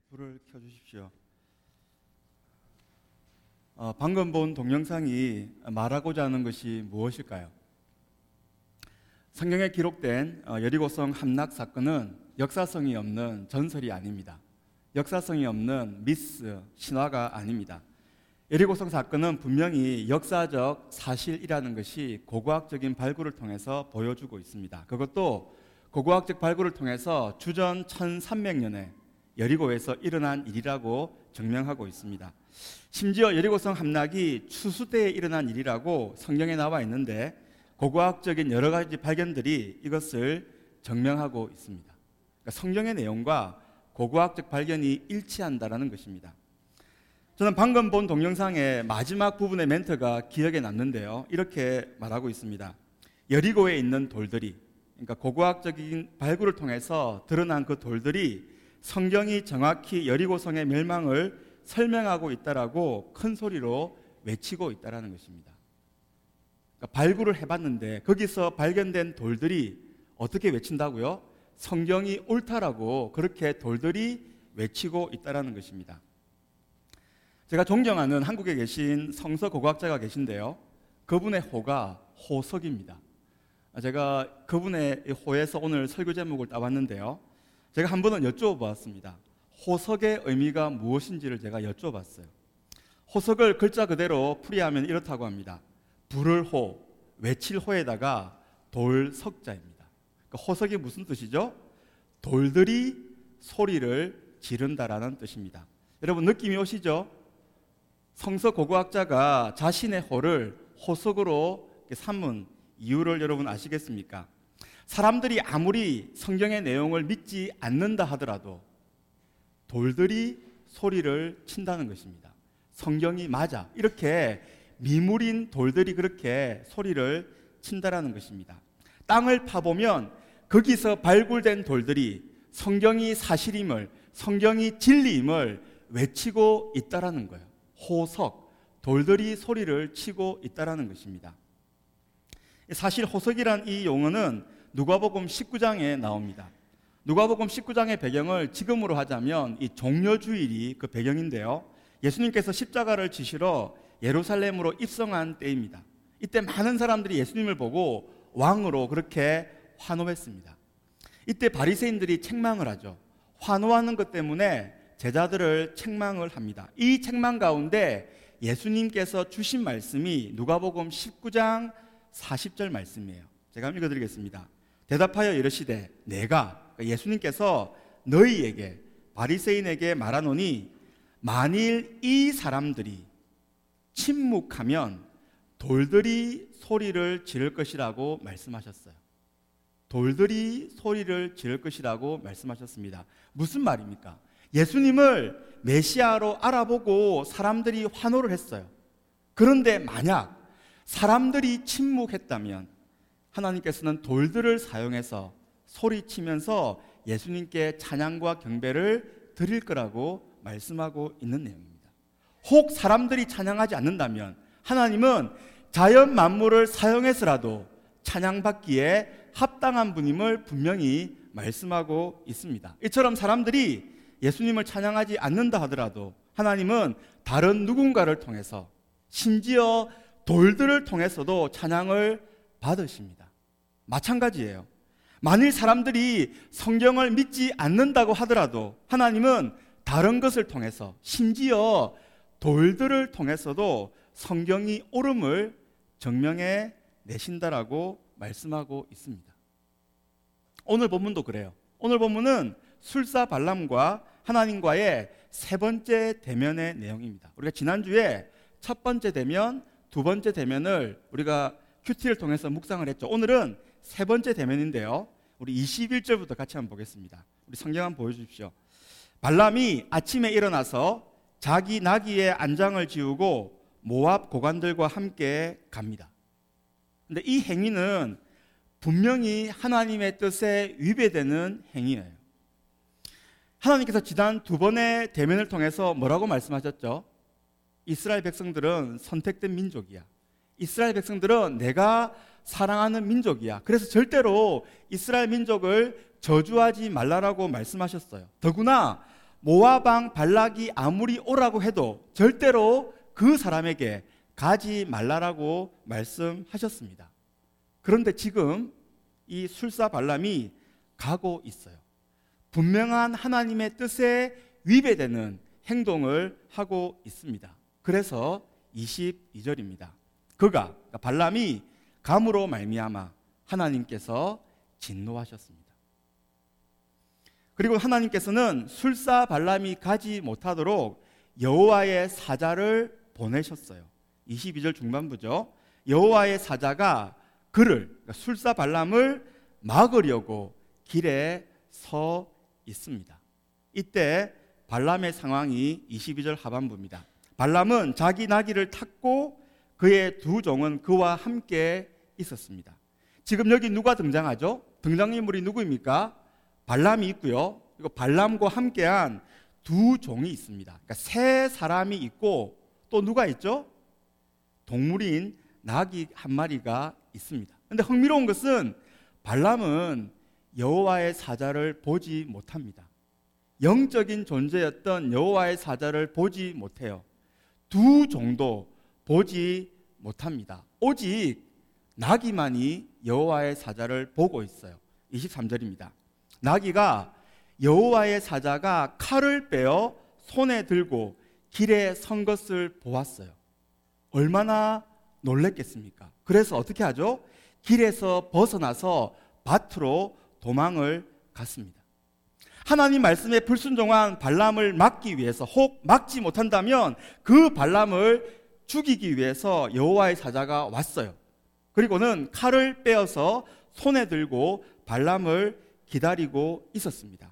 불을 켜주십시오. 방금 본 동영상이 말하고자 하는 것이 무엇일까요? 성경에 기록된 여리고성 함락 사건은 역사성이 없는 전설이 아닙니다. 역사성이 없는 미스, 신화가 아닙니다. 여리고성 사건은 분명히 역사적 사실이라는 것이 고고학적인 발굴을 통해서 보여주고 있습니다. 그것도 고고학적 발굴을 통해서 주전 1300년에 여리고에서 일어난 일이라고 증명하고 있습니다. 심지어 여리고성 함락이 추수 때에 일어난 일이라고 성경에 나와 있는데 고고학적인 여러 가지 발견들이 이것을 증명하고 있습니다. 그러니까 성경의 내용과 고고학적 발견이 일치한다는 것입니다. 저는 방금 본 동영상의 마지막 부분의 멘트가 기억에 남는데요. 이렇게 말하고 있습니다. 여리고에 있는 돌들이, 그러니까 고고학적인 발굴을 통해서 드러난 그 돌들이 성경이 정확히 여리고성의 멸망을 설명하고 있다라고 큰 소리로 외치고 있다라는 것입니다. 그러니까 발굴을 해봤는데 거기서 발견된 돌들이 어떻게 외친다고요? 성경이 옳다라고 그렇게 돌들이 외치고 있다라는 것입니다. 제가 존경하는 한국에 계신 성서 고고학자가 계신데요. 그분의 호가 호석입니다. 제가 그분의 호에서 오늘 설교 제목을 따봤는데요. 제가 한 번은 여쭤보았습니다. 호석의 의미가 무엇인지를 제가 여쭤봤어요. 호석을 글자 그대로 풀이하면 이렇다고 합니다. 부를 호, 외칠 호에다가 돌석자입니다. 그러니까 호석이 무슨 뜻이죠? 돌들이 소리를 지른다라는 뜻입니다. 여러분 느낌이 오시죠? 성서 고고학자가 자신의 호를 호석으로 삼은 이유를 여러분 아시겠습니까? 사람들이 아무리 성경의 내용을 믿지 않는다 하더라도 돌들이 소리를 친다는 것입니다. 성경이 맞아. 이렇게 미물인 돌들이 그렇게 소리를 친다라는 것입니다. 땅을 파보면 거기서 발굴된 돌들이 성경이 사실임을, 성경이 진리임을 외치고 있다라는 거예요. 호석, 돌들이 소리를 치고 있다라는 것입니다. 사실 호석이란 이 용어는 누가복음 19장에 나옵니다. 누가복음 19장의 배경을 지금으로 하자면 이 종려주일이 그 배경인데요. 예수님께서 십자가를 지시러 예루살렘으로 입성한 때입니다. 이때 많은 사람들이 예수님을 보고 왕으로 그렇게 환호했습니다. 이때 바리새인들이 책망을 하죠. 환호하는 것 때문에 제자들을 책망을 합니다. 이 책망 가운데 예수님께서 주신 말씀이 누가복음 19장 40절 말씀이에요. 제가 한번 읽어드리겠습니다. 대답하여 이르시되 내가, 예수님께서 너희에게 바리새인에게 말하노니 만일 이 사람들이 침묵하면 돌들이 소리를 지를 것이라고 말씀하셨어요. 돌들이 소리를 지를 것이라고 말씀하셨습니다. 무슨 말입니까? 예수님을 메시아로 알아보고 사람들이 환호를 했어요. 그런데 만약 사람들이 침묵했다면 하나님께서는 돌들을 사용해서 소리치면서 예수님께 찬양과 경배를 드릴 거라고 말씀하고 있는 내용입니다. 혹 사람들이 찬양하지 않는다면 하나님은 자연 만물을 사용해서라도 찬양받기에 합당한 분임을 분명히 말씀하고 있습니다. 이처럼 사람들이 예수님을 찬양하지 않는다 하더라도 하나님은 다른 누군가를 통해서 심지어 돌들을 통해서도 찬양을 받으십니다. 마찬가지예요. 만일 사람들이 성경을 믿지 않는다고 하더라도 하나님은 다른 것을 통해서 심지어 돌들을 통해서도 성경이 옳음을 증명해 내신다라고 말씀하고 있습니다. 오늘 본문도 그래요. 오늘 본문은 술사 발람과 하나님과의 세 번째 대면의 내용입니다. 우리가 지난주에 첫 번째 대면, 두 번째 대면을 우리가 큐티를 통해서 묵상을 했죠. 오늘은 세 번째 대면인데요. 우리 21절부터 같이 한번 보겠습니다. 우리 성경 한번 보여주십시오. 발람이 아침에 일어나서 자기 나귀의 안장을 지우고 모압 고관들과 함께 갑니다. 근데 이 행위는 분명히 하나님의 뜻에 위배되는 행위예요. 하나님께서 지난 두 번의 대면을 통해서 뭐라고 말씀하셨죠? 이스라엘 백성들은 선택된 민족이야. 이스라엘 백성들은 내가 사랑하는 민족이야. 그래서 절대로 이스라엘 민족을 저주하지 말라라고 말씀하셨어요. 더구나 모압 왕 발락이 아무리 오라고 해도 절대로 그 사람에게 가지 말라라고 말씀하셨습니다. 그런데 지금 이 술사 발람이 가고 있어요. 분명한 하나님의 뜻에 위배되는 행동을 하고 있습니다. 그래서 22절입니다. 그가 발람이 감으로 말미암아 하나님께서 진노하셨습니다. 그리고 하나님께서는 술사 발람이 가지 못하도록 여호와의 사자를 보내셨어요. 22절 중반부죠. 여호와의 사자가 그를, 술사 발람을 막으려고 길에 서 있습니다. 이때 발람의 상황이 22절 하반부입니다. 발람은 자기 나귀를 탔고 그의 두 종은 그와 함께 있었습니다. 지금 여기 누가 등장하죠? 등장인물이 누구입니까? 발람이 있고요. 그리고 발람과 함께한 두 종이 있습니다. 그러니까 세 사람이 있고 또 누가 있죠? 동물인 나귀 한 마리가 있습니다. 그런데 흥미로운 것은 발람은 여호와의 사자를 보지 못합니다. 영적인 존재였던 여호와의 사자를 보지 못해요. 두 종도 보지 못합니다. 오직 나귀만이 여호와의 사자를 보고 있어요. 23절입니다. 나귀가 여호와의 사자가 칼을 빼어 손에 들고 길에 선 것을 보았어요. 얼마나 놀랬겠습니까? 그래서 어떻게 하죠? 길에서 벗어나서 밭으로 도망을 갔습니다. 하나님 말씀에 불순종한 발람을 막기 위해서, 혹 막지 못한다면 그 발람을 죽이기 위해서 여호와의 사자가 왔어요. 그리고는 칼을 빼어서 손에 들고 발람을 기다리고 있었습니다.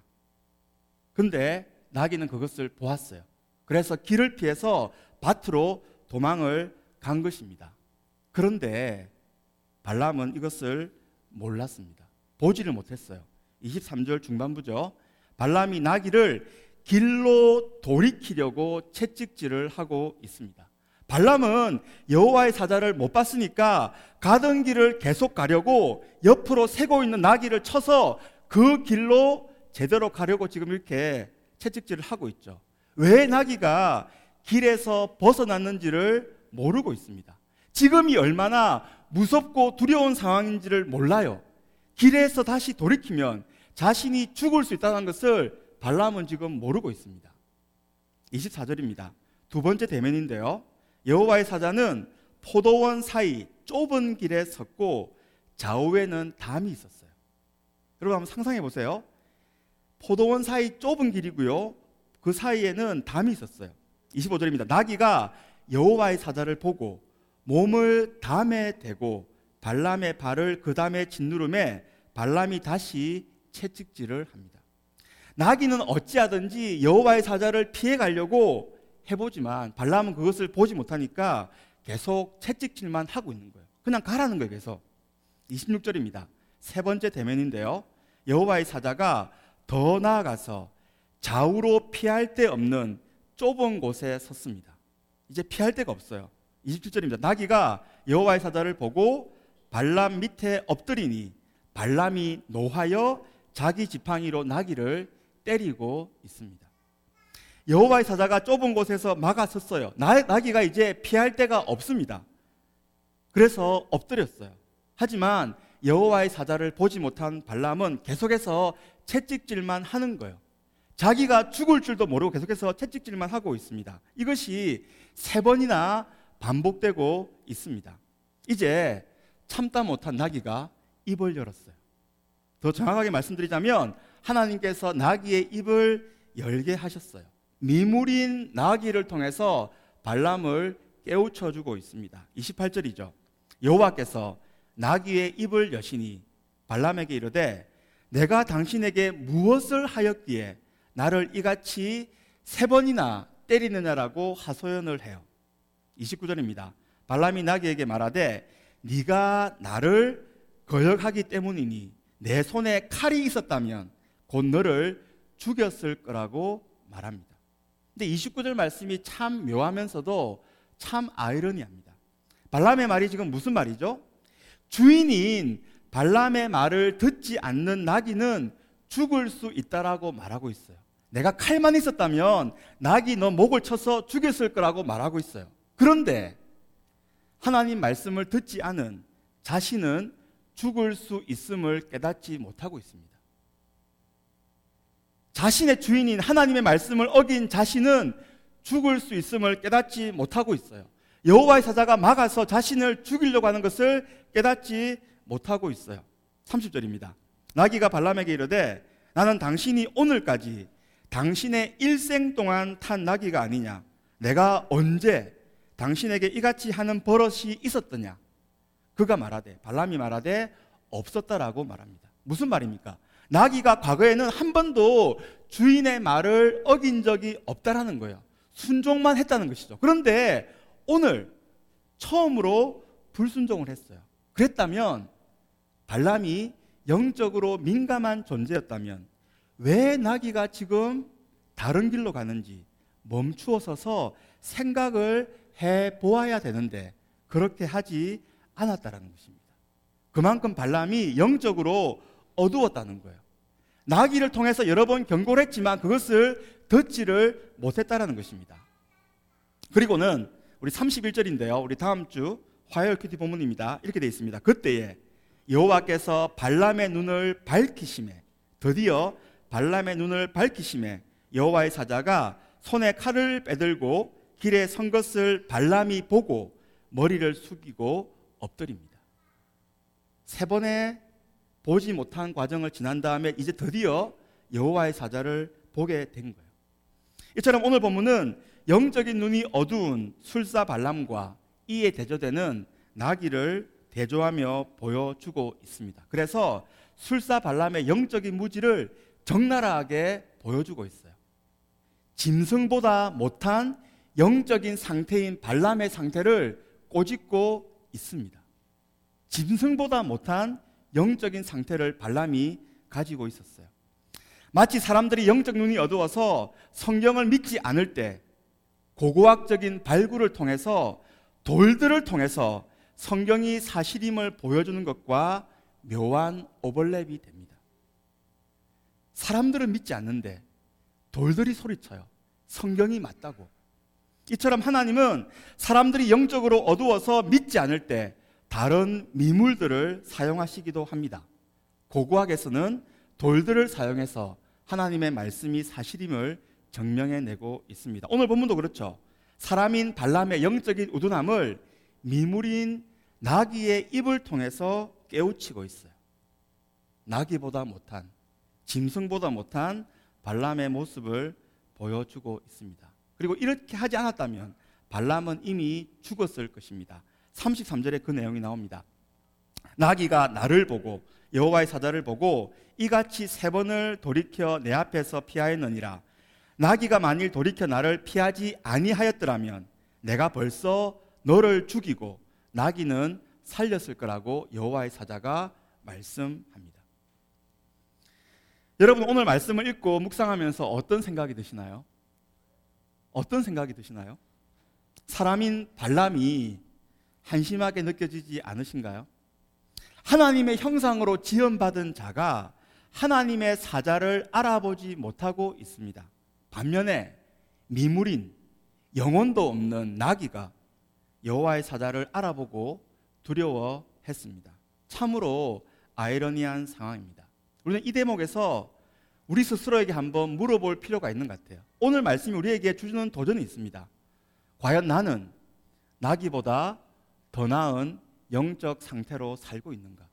근데 나귀는 그것을 보았어요. 그래서 길을 피해서 밭으로 도망을 간 것입니다. 그런데 발람은 이것을 몰랐습니다. 보지를 못했어요. 23절 중반부죠. 발람이 나귀를 길로 돌이키려고 채찍질을 하고 있습니다. 발람은 여호와의 사자를 못 봤으니까 가던 길을 계속 가려고 옆으로 새고 있는 나귀를 쳐서 그 길로 제대로 가려고 지금 이렇게 채찍질을 하고 있죠. 왜 나귀가 길에서 벗어났는지를 모르고 있습니다. 지금이 얼마나 무섭고 두려운 상황인지를 몰라요. 길에서 다시 돌이키면 자신이 죽을 수 있다는 것을 발람은 지금 모르고 있습니다. 24절입니다. 두 번째 대면인데요. 여호와의 사자는 포도원 사이 좁은 길에 섰고 좌우에는 담이 있었어요. 여러분 한번 상상해 보세요. 포도원 사이 좁은 길이고요. 그 사이에는 담이 있었어요. 25절입니다. 나귀가 여호와의 사자를 보고 몸을 담에 대고 발람의 발을 그 담에 짓누름에 발람이 다시 채찍질을 합니다. 나귀는 어찌하든지 여호와의 사자를 피해 가려고 해보지만 발람은 그것을 보지 못하니까 계속 채찍질만 하고 있는 거예요. 그냥 가라는 거예요. 계속. 26절입니다. 세 번째 대면인데요. 여호와의 사자가 더 나아가서 좌우로 피할 데 없는 좁은 곳에 섰습니다. 이제 피할 데가 없어요. 27절입니다. 나귀가 여호와의 사자를 보고 발람 밑에 엎드리니 발람이 노하여 자기 지팡이로 나귀를 때리고 있습니다. 여호와의 사자가 좁은 곳에서 막아섰어요. 나귀가 이제 피할 데가 없습니다. 그래서 엎드렸어요. 하지만 여호와의 사자를 보지 못한 발람은 계속해서 채찍질만 하는 거예요. 자기가 죽을 줄도 모르고 계속해서 채찍질만 하고 있습니다. 이것이 3번이나 반복되고 있습니다. 이제 참다 못한 나귀가 입을 열었어요. 더 정확하게 말씀드리자면 하나님께서 나귀의 입을 열게 하셨어요. 미물인 나귀를 통해서 발람을 깨우쳐주고 있습니다. 28절이죠. 여호와께서 나귀의 입을 여시니 발람에게 이르되 내가 당신에게 무엇을 하였기에 나를 이같이 3번이나 때리느냐라고 하소연을 해요. 29절입니다. 발람이 나귀에게 말하되 네가 나를 거역하기 때문이니 내 손에 칼이 있었다면 곧 너를 죽였을 거라고 말합니다. 근데 29절 말씀이 참 묘하면서도 참 아이러니합니다. 발람의 말이 지금 무슨 말이죠? 주인인 발람의 말을 듣지 않는 나귀는 죽을 수 있다라고 말하고 있어요. 내가 칼만 있었다면 낙이 너 목을 쳐서 죽였을 거라고 말하고 있어요. 그런데 하나님 말씀을 듣지 않은 자신은 죽을 수 있음을 깨닫지 못하고 있습니다. 자신의 주인인 하나님의 말씀을 어긴 자신은 죽을 수 있음을 깨닫지 못하고 있어요. 여호와의 사자가 막아서 자신을 죽이려고 하는 것을 깨닫지 못하고 있어요. 30절입니다. 나귀가 발람에게 이르되 나는 당신이 오늘까지 당신의 일생 동안 탄 나귀가 아니냐? 내가 언제 당신에게 이같이 하는 버릇이 있었더냐? 그가 말하되, 발람이 말하되 없었다라고 말합니다. 무슨 말입니까? 나귀가 과거에는 한 번도 주인의 말을 어긴 적이 없다라는 거예요. 순종만 했다는 것이죠. 그런데 오늘 처음으로 불순종을 했어요. 그랬다면 발람이 영적으로 민감한 존재였다면 왜 나귀가 지금 다른 길로 가는지 멈추어 서서 생각을 해보아야 되는데 그렇게 하지 않았다는 것입니다. 그만큼 발람이 영적으로 어두웠다는 거예요. 나귀를 통해서 여러 번 경고를 했지만 그것을 듣지를 못했다는 것입니다. 그리고는 우리 31절인데요. 우리 다음 주 화요일 큐티 본문입니다. 이렇게 되어 있습니다. 그때에 여호와께서 발람의 눈을 밝히심에, 드디어 발람의 눈을 밝히심에 여호와의 사자가 손에 칼을 빼들고 길에 선 것을 발람이 보고 머리를 숙이고 엎드립니다. 세 번의 보지 못한 과정을 지난 다음에 이제 드디어 여호와의 사자를 보게 된 거예요. 이처럼 오늘 본문은 영적인 눈이 어두운 술사 발람과 이에 대조되는 나귀를 대조하며 보여주고 있습니다. 그래서 술사 발람의 영적인 무지를 적나라하게 보여주고 있어요. 짐승보다 못한 영적인 상태인 발람의 상태를 꼬집고 있습니다. 짐승보다 못한 영적인 상태를 발람이 가지고 있었어요. 마치 사람들이 영적 눈이 어두워서 성경을 믿지 않을 때 고고학적인 발굴을 통해서 돌들을 통해서 성경이 사실임을 보여주는 것과 묘한 오버랩이 됩니다. 사람들은 믿지 않는데 돌들이 소리쳐요. 성경이 맞다고. 이처럼 하나님은 사람들이 영적으로 어두워서 믿지 않을 때 다른 미물들을 사용하시기도 합니다. 고고학에서는 돌들을 사용해서 하나님의 말씀이 사실임을 증명해내고 있습니다. 오늘 본문도 그렇죠. 사람인 발람의 영적인 우둔함을 미물인 나귀의 입을 통해서 깨우치고 있어요. 나귀보다 못한, 짐승보다 못한 발람의 모습을 보여주고 있습니다. 그리고 이렇게 하지 않았다면 발람은 이미 죽었을 것입니다. 33절에 그 내용이 나옵니다. 나귀가 나를 보고 여호와의 사자를 보고 이같이 세 번을 돌이켜 내 앞에서 피하였느니라. 나귀가 만일 돌이켜 나를 피하지 아니하였더라면 내가 벌써 너를 죽이고 나귀는 살렸을 거라고 여호와의 사자가 말씀합니다. 여러분 오늘 말씀을 읽고 묵상하면서 어떤 생각이 드시나요? 어떤 생각이 드시나요? 사람인 발람이 한심하게 느껴지지 않으신가요? 하나님의 형상으로 지음받은 자가 하나님의 사자를 알아보지 못하고 있습니다. 반면에 미물인 영혼도 없는 나귀가 여호와의 사자를 알아보고 두려워했습니다. 참으로 아이러니한 상황입니다. 우리는 이 대목에서 우리 스스로에게 한번 물어볼 필요가 있는 것 같아요. 오늘 말씀이 우리에게 주는 도전이 있습니다. 과연 나는 나귀보다 더 나은 영적 상태로 살고 있는가?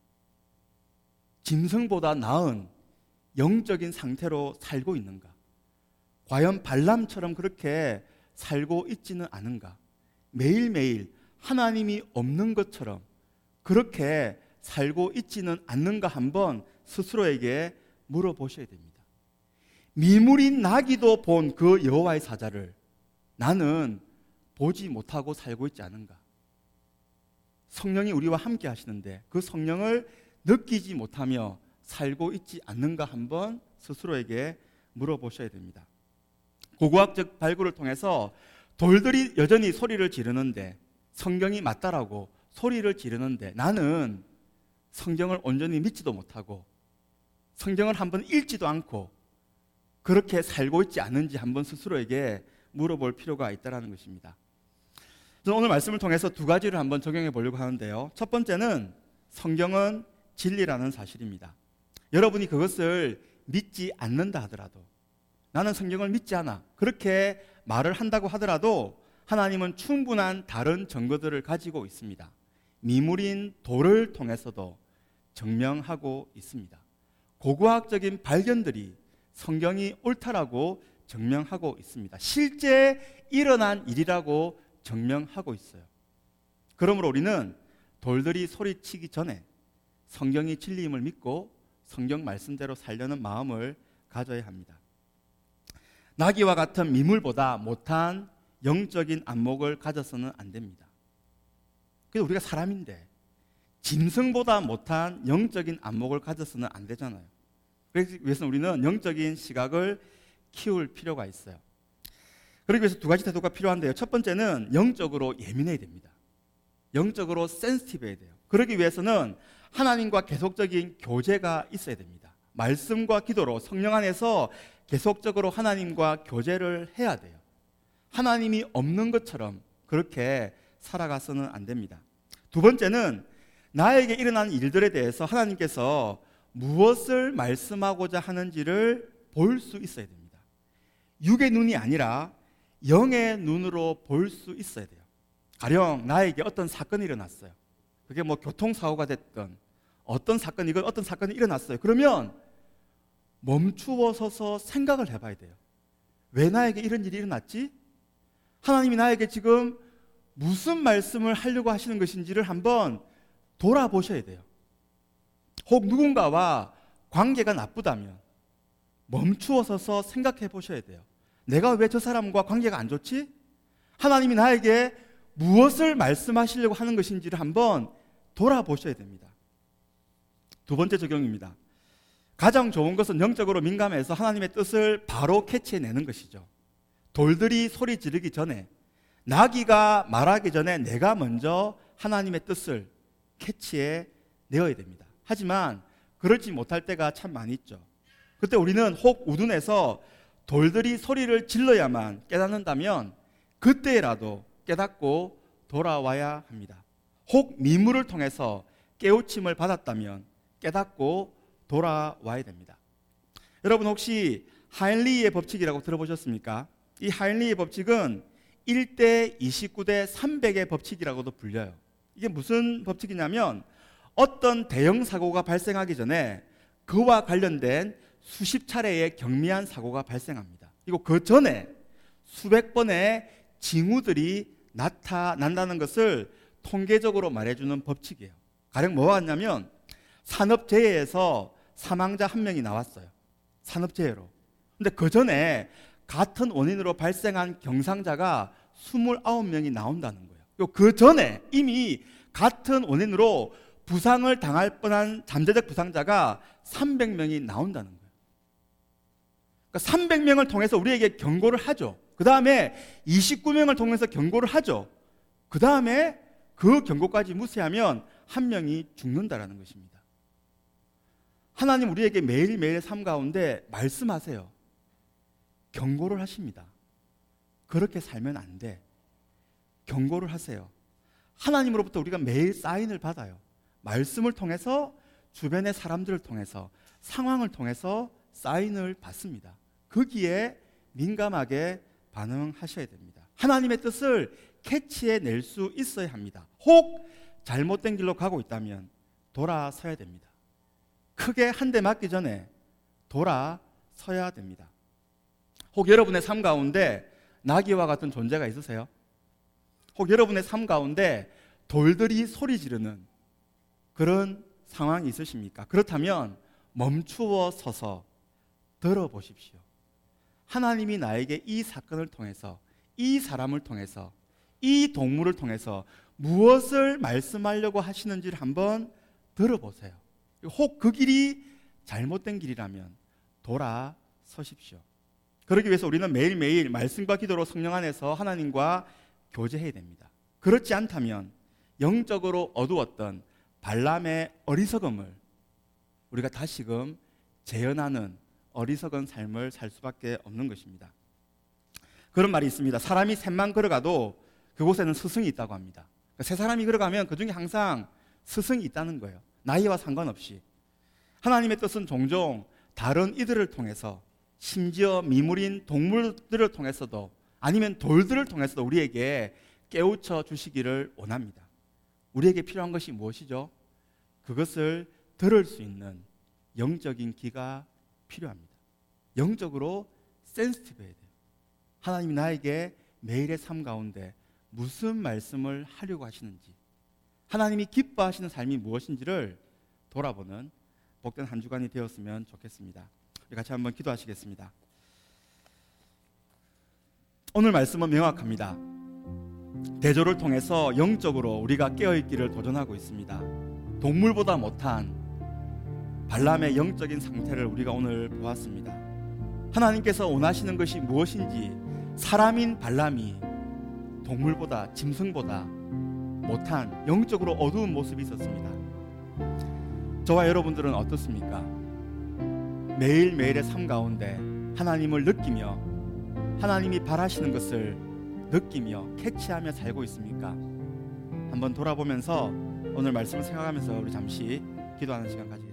짐승보다 나은 영적인 상태로 살고 있는가? 과연 발람처럼 그렇게 살고 있지는 않은가? 매일매일 하나님이 없는 것처럼 그렇게 살고 있지는 않는가 한번 스스로에게 물어보셔야 됩니다. 미물인 나귀도 본 그 여호와의 사자를 나는 보지 못하고 살고 있지 않은가? 성령이 우리와 함께 하시는데 그 성령을 느끼지 못하며 살고 있지 않는가 한번 스스로에게 물어보셔야 됩니다. 고고학적 발굴을 통해서 돌들이 여전히 소리를 지르는데 성경이 맞다라고 소리를 지르는데 나는 성경을 온전히 믿지도 못하고 성경을 한번 읽지도 않고 그렇게 살고 있지 않은지 한번 스스로에게 물어볼 필요가 있다는 것입니다. 저는 오늘 말씀을 통해서 두 가지를 한번 적용해 보려고 하는데요. 첫 번째는 성경은 진리라는 사실입니다. 여러분이 그것을 믿지 않는다 하더라도, 나는 성경을 믿지 않아, 그렇게 말을 한다고 하더라도 하나님은 충분한 다른 증거들을 가지고 있습니다. 미물인 돌을 통해서도 증명하고 있습니다. 고고학적인 발견들이 성경이 옳다라고 증명하고 있습니다. 실제 일어난 일이라고 증명하고 있어요. 그러므로 우리는 돌들이 소리치기 전에 성경이 진리임을 믿고 성경 말씀대로 살려는 마음을 가져야 합니다. 나귀와 같은 미물보다 못한 영적인 안목을 가져서는 안 됩니다. 그래서 우리가 사람인데 짐승보다 못한 영적인 안목을 가져서는 안 되잖아요. 그래서 위해서 우리는 영적인 시각을 키울 필요가 있어요. 그러기 위해서 두 가지 태도가 필요한데요. 첫 번째는 영적으로 예민해야 됩니다. 영적으로 센시티브해야 돼요. 그러기 위해서는 하나님과 계속적인 교제가 있어야 됩니다. 말씀과 기도로 성령 안에서 계속적으로 하나님과 교제를 해야 돼요. 하나님이 없는 것처럼 그렇게 살아가서는 안 됩니다. 두 번째는 나에게 일어난 일들에 대해서 하나님께서 무엇을 말씀하고자 하는지를 볼 수 있어야 됩니다. 육의 눈이 아니라 영의 눈으로 볼 수 있어야 돼요. 가령 나에게 어떤 사건이 일어났어요. 그게 뭐 교통사고가 됐든 어떤 사건이 일어났어요. 그러면 멈추어 서서 생각을 해봐야 돼요. 왜 나에게 이런 일이 일어났지? 하나님이 나에게 지금 무슨 말씀을 하려고 하시는 것인지를 한번 돌아보셔야 돼요. 혹 누군가와 관계가 나쁘다면 멈추어 서서 생각해 보셔야 돼요. 내가 왜 저 사람과 관계가 안 좋지? 하나님이 나에게 무엇을 말씀하시려고 하는 것인지를 한번 돌아보셔야 됩니다. 두 번째 적용입니다. 가장 좋은 것은 영적으로 민감해서 하나님의 뜻을 바로 캐치해내는 것이죠. 돌들이 소리 지르기 전에, 나귀가 말하기 전에 내가 먼저 하나님의 뜻을 캐치해내어야 됩니다. 하지만 그러지 못할 때가 참 많이 있죠. 그때 우리는 혹 우둔해서 돌들이 소리를 질러야만 깨닫는다면 그때라도 깨닫고 돌아와야 합니다. 혹 미물을 통해서 깨우침을 받았다면 깨닫고 돌아와야 됩니다. 여러분 혹시 하인리히의 법칙이라고 들어보셨습니까? 이 하인리히의 법칙은 1대 29대 300의 법칙이라고도 불려요. 이게 무슨 법칙이냐면 어떤 대형 사고가 발생하기 전에 그와 관련된 수십 차례의 경미한 사고가 발생합니다. 그리고 그 전에 수백 번의 징후들이 나타난다는 것을 통계적으로 말해주는 법칙이에요. 가령 뭐가 왔냐면 산업재해에서 사망자 1명이 나왔어요. 산업재해로. 근데 그 전에 같은 원인으로 발생한 경상자가 29명이 나온다는 거예요. 그리고 그 전에 이미 같은 원인으로 부상을 당할 뻔한 잠재적 부상자가 300명이 나온다는 거예요. 그러니까 300명을 통해서 우리에게 경고를 하죠. 그 다음에 29명을 통해서 경고를 하죠. 그 다음에 그 경고까지 무시하면 1명이 죽는다라는 것입니다. 하나님 우리에게 매일매일 삶 가운데 말씀하세요. 경고를 하십니다. 그렇게 살면 안 돼. 경고를 하세요. 하나님으로부터 우리가 매일 사인을 받아요. 말씀을 통해서, 주변의 사람들을 통해서, 상황을 통해서 사인을 받습니다. 거기에 민감하게 반응하셔야 됩니다. 하나님의 뜻을 캐치해낼 수 있어야 합니다. 혹 잘못된 길로 가고 있다면 돌아서야 됩니다. 크게 한 대 맞기 전에 돌아서야 됩니다. 혹 여러분의 삶 가운데 나귀와 같은 존재가 있으세요? 혹 여러분의 삶 가운데 돌들이 소리 지르는 그런 상황이 있으십니까? 그렇다면 멈추어 서서 들어보십시오. 하나님이 나에게 이 사건을 통해서, 이 사람을 통해서, 이 동물을 통해서 무엇을 말씀하려고 하시는지를 한번 들어보세요. 혹 그 길이 잘못된 길이라면 돌아서십시오. 그러기 위해서 우리는 매일매일 말씀과 기도로 성령 안에서 하나님과 교제해야 됩니다. 그렇지 않다면 영적으로 어두웠던 발람의 어리석음을 우리가 다시금 재현하는 어리석은 삶을 살 수밖에 없는 것입니다. 그런 말이 있습니다. 사람이 셋만 걸어가도 그곳에는 스승이 있다고 합니다. 그러니까 세 사람이 걸어가면 그 중에 항상 스승이 있다는 거예요. 나이와 상관없이. 하나님의 뜻은 종종 다른 이들을 통해서, 심지어 미물인 동물들을 통해서도, 아니면 돌들을 통해서도 우리에게 깨우쳐 주시기를 원합니다. 우리에게 필요한 것이 무엇이죠? 그것을 들을 수 있는 영적인 귀가 필요합니다. 영적으로 센시티브해야 돼요. 하나님이 나에게 매일의 삶 가운데 무슨 말씀을 하려고 하시는지, 하나님이 기뻐하시는 삶이 무엇인지를 돌아보는 복된 한 주간이 되었으면 좋겠습니다. 우리 같이 한번 기도하시겠습니다. 오늘 말씀은 명확합니다. 대조를 통해서 영적으로 우리가 깨어있기를 도전하고 있습니다. 동물보다 못한 발람의 영적인 상태를 우리가 오늘 보았습니다. 하나님께서 원하시는 것이 무엇인지 사람인 발람이 동물보다, 짐승보다 못한 영적으로 어두운 모습이 있었습니다. 저와 여러분들은 어떻습니까? 매일매일의 삶 가운데 하나님을 느끼며 하나님이 바라시는 것을 느끼며 캐치하며 살고 있습니까? 한번 돌아보면서 오늘 말씀을 생각하면서 우리 잠시 기도하는 시간 가지겠습니다.